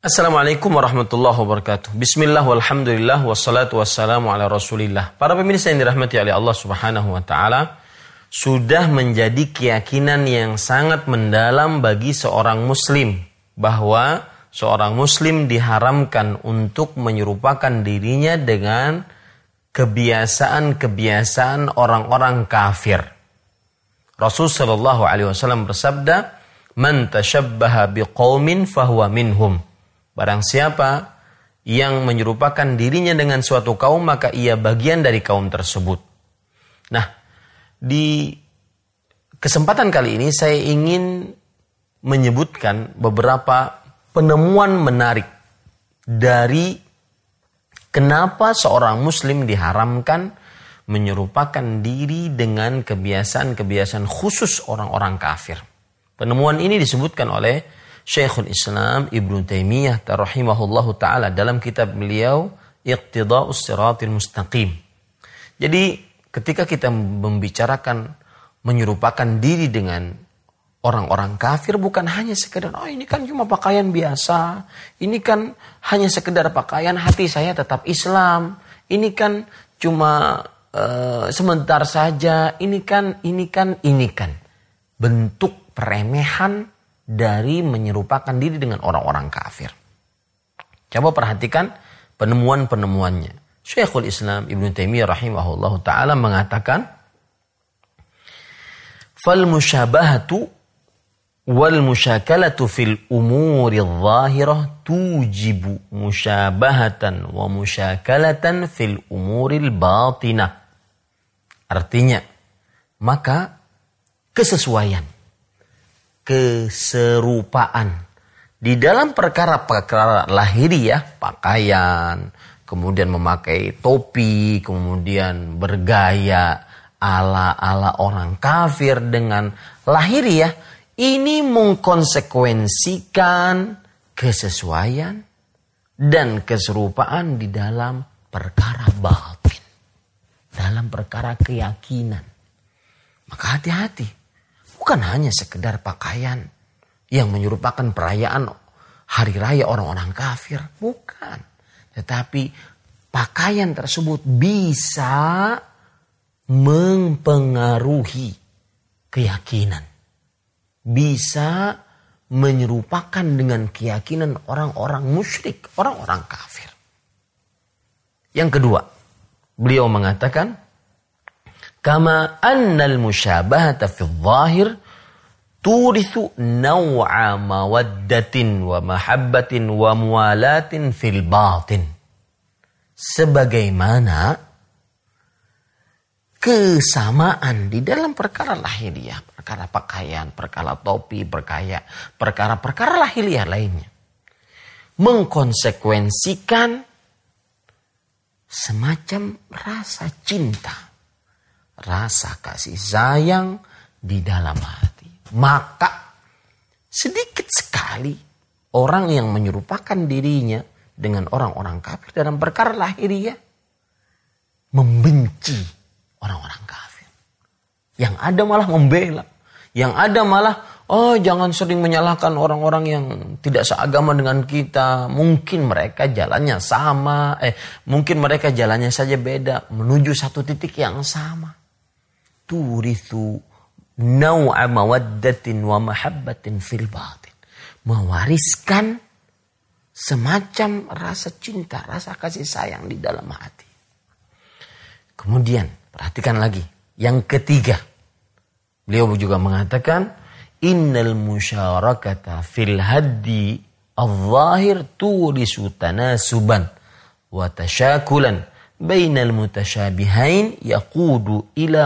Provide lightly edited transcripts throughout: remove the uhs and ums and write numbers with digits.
Assalamualaikum warahmatullahi wabarakatuh. Bismillah walhamdulillah wassalatu wassalamu ala rasulillah. Para pemirsa yang dirahmati oleh Allah subhanahu wa ta'ala, sudah menjadi keyakinan yang sangat mendalam bagi seorang muslim bahwa seorang muslim diharamkan untuk menyerupakan dirinya dengan kebiasaan-kebiasaan orang-orang kafir. Rasul sallallahu alaihi wasallam bersabda, "Man tashabbaha biqaumin fahuwa minhum." Barang siapa yang menyerupakan dirinya dengan suatu kaum, maka ia bagian dari kaum tersebut. Nah, di kesempatan kali ini saya ingin menyebutkan beberapa penemuan menarik dari kenapa seorang muslim diharamkan menyerupakan diri dengan kebiasaan-kebiasaan khusus orang-orang kafir. Penemuan ini disebutkan oleh Syekhul Islam Ibnu Taimiyah rahimahullahu ta'ala dalam kitab beliau Iqtida'us Siratil Mustaqim. Jadi ketika kita membicarakan menyerupakan diri dengan orang-orang kafir, bukan hanya sekedar ini kan cuma pakaian biasa, ini kan hanya sekedar pakaian, hati saya tetap Islam, ini kan cuma sebentar saja, ini kan bentuk peremehan dari menyerupakan diri dengan orang-orang kafir. Coba perhatikan penemuan-penemuannya. Syekhul Islam Ibnu Taimiyah rahimahullahu ta'ala mengatakan, "Fal musyabahatu wal musyakalatu fil umuri dhahirah tujibu musyabahatan wa musyakalatan fil umuril batinah." Artinya, maka keserupaan di dalam perkara-perkara lahiriah, pakaian, kemudian memakai topi, kemudian bergaya ala orang kafir dengan lahiriah, ini mengkonsekuensikan kesesuaian dan keserupaan di dalam perkara batin, dalam perkara keyakinan. Maka hati-hati. Bukan hanya sekedar pakaian yang menyerupakan perayaan hari raya orang-orang kafir. Bukan. Tetapi pakaian tersebut bisa mempengaruhi keyakinan. Bisa menyerupakan dengan keyakinan orang-orang musyrik, orang-orang kafir. Yang kedua, beliau mengatakan, kama annal musyabahata fi dhahir turithu naw'a mawaddatin wa mahabbatin wa muwalatin fil batin. Sebagaimana kesamaan di dalam perkara lahiriah, perkara pakaian, perkara topi, perkara lahiriah lainnya, mengkonsekuensikan semacam rasa cinta, rasa kasih sayang di dalam hati. Maka sedikit sekali orang yang menyerupakan dirinya dengan orang-orang kafir dalam perkara lahiriah membenci orang-orang kafir. Yang ada malah membela. Yang ada malah, jangan sering menyalahkan orang-orang yang tidak seagama dengan kita. Mungkin mereka jalannya sama. Mungkin mereka jalannya saja beda. Menuju satu titik yang sama. Turithu naw'a mawaddatin wa mahabbatin fil batin. Mewariskan semacam rasa cinta, rasa kasih sayang di dalam hati. Kemudian perhatikan lagi. Yang ketiga, beliau juga mengatakan, innal musyarakata fil haddi al-zahir turisu tanasuban wa tashakulan bainal mutasyabihain yaqudu ila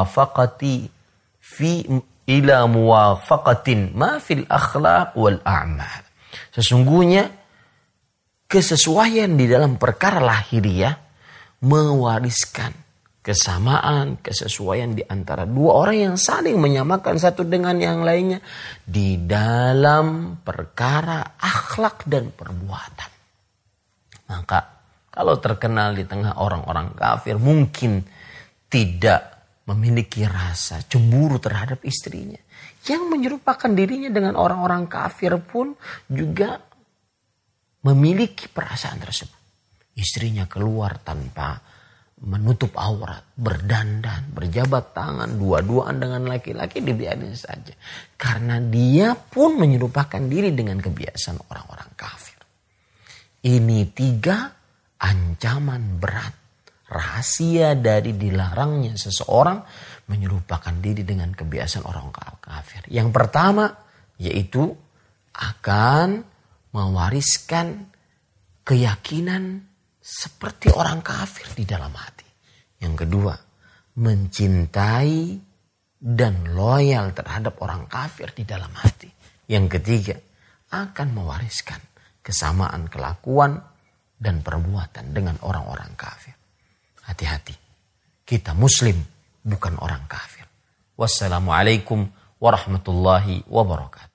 muwafaqatin ma fil akhlaq wal a'mal. Sesungguhnya kesesuaian di dalam perkara lahiriah mewariskan kesamaan, kesesuaian di antara dua orang yang saling menyamakan satu dengan yang lainnya di dalam perkara akhlak dan perbuatan. Maka kalau terkenal di tengah orang-orang kafir, mungkin tidak memiliki rasa cemburu terhadap istrinya. Yang menyerupakan dirinya dengan orang-orang kafir pun juga memiliki perasaan tersebut. Istrinya keluar tanpa menutup aurat, berdandan, berjabat tangan, dua-duaan dengan laki-laki, dibiarin saja. Karena dia pun menyerupakan diri dengan kebiasaan orang-orang kafir. Ini 3 ancaman berat. Rahasia dari dilarangnya seseorang menyerupakan diri dengan kebiasaan orang kafir. Yang pertama yaitu akan mewariskan keyakinan seperti orang kafir di dalam hati. Yang kedua, mencintai dan loyal terhadap orang kafir di dalam hati. Yang ketiga, akan mewariskan kesamaan kelakuan dan perbuatan dengan orang-orang kafir. Hati-hati, kita muslim bukan orang kafir. Wassalamualaikum warahmatullahi wabarakatuh.